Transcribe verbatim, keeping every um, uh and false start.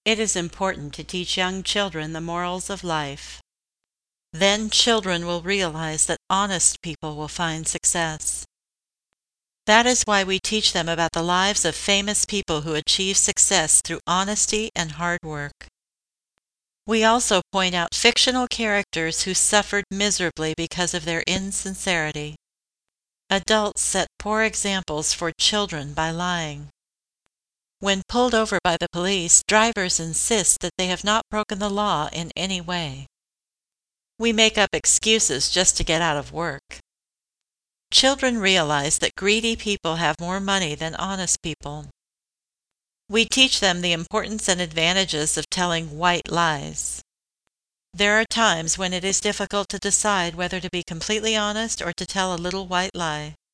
It is important to teach young children the morals of life. Then children will realize that honest people will find success. That is why we teach them about the lives of famous people who achieve success through honesty and hard work. We also point out fictional characters who suffered miserably because of their insincerity. Adults set poor examples for children by lying. When pulled over by the police, drivers insist that they have not broken the law in any way. We make up excuses just to get out of work. Children realize that greedy people have more money than honest people. We teach them the importance and advantages of telling white lies. There are times when it is difficult to decide whether to be completely honest or to tell a little white lie.